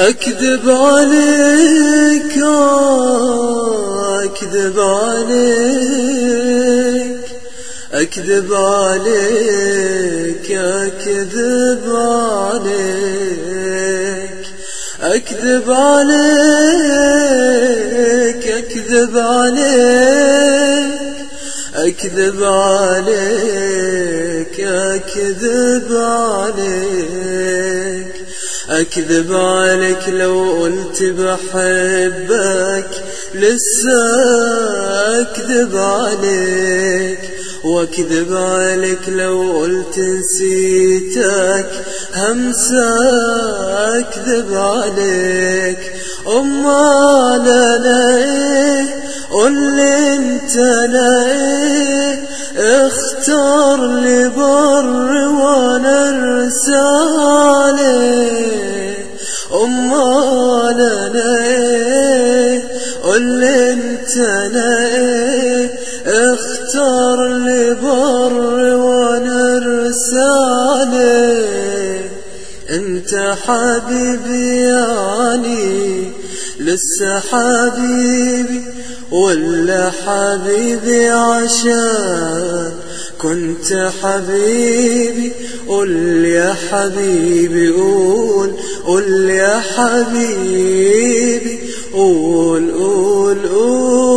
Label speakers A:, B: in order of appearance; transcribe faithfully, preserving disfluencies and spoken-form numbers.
A: أكذب عليك أكذب عليك أكذب عليك أكذب عليك أكذب عليك أكذب عليك أكذب عليك أكذب عليك أكذب عليك لو قلت بحبك لسه أكذب عليك، وأكذب عليك لو قلت نسيتك همسة أكذب عليك. أمال أنا إيه؟ قولي انت أنا إيه؟ اختار لي بر وانا رسالي. أمال أنا إيه؟ قولي انت أنا إيه؟ اختار لي بر وانا رسالي. انت حبيبي يعني لسه حبيبي، ولا حبيبي عشان كنت حبيبي؟ قول يا حبيبي قول، قول يا حبيبي قول قول قول